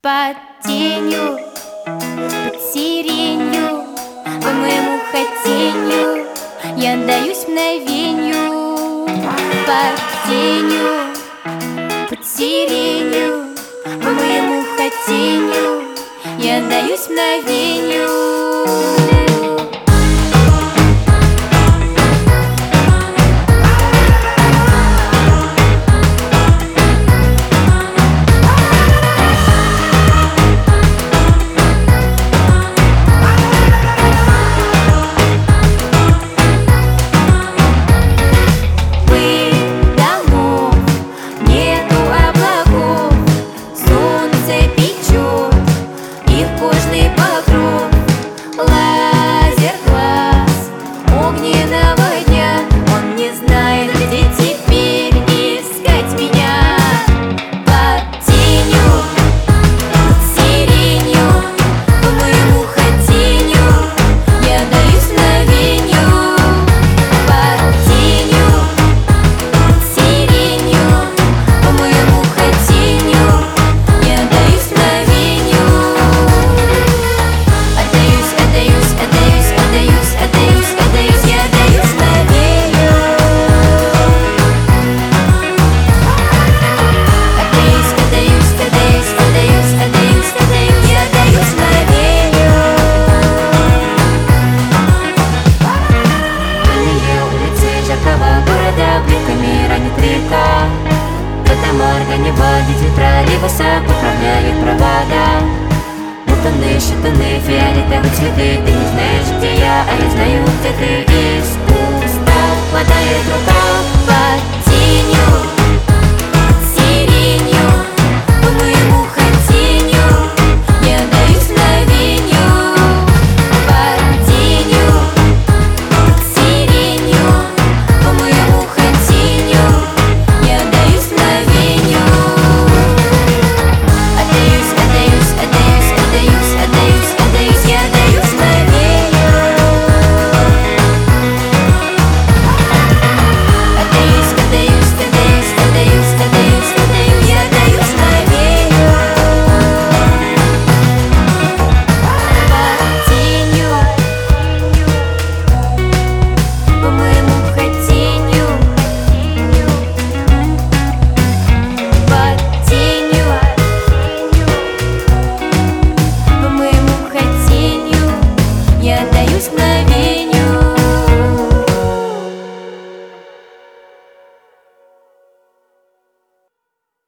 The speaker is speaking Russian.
Под тенью, под сиренью, по моему хотенью я отдаюсь мгновенью. Под тенью, под сиренью, по моему хотенью я отдаюсь мгновенью. Водитель троллейбуса поправляет провода. Бутоны, фиолетовые цветы. Ты не знаешь, где я, а я знаю, где ты. Из уста хватает рука.